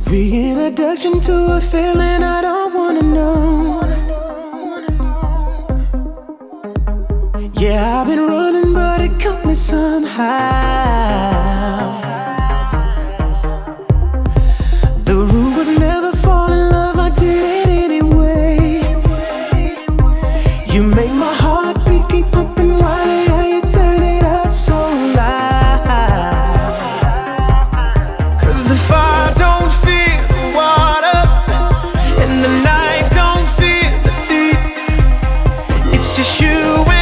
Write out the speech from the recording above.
Reintroduction to a feeling I don't wanna know. Yeah, I've been running, but it caught me somehow. The rule was never fall in love, I did it anyway. You make my heartbeat keep pumping wild, yeah, you turn it up so loud. 'Cause the fire don't feel the water, and the night don't feel the thief. It's just you and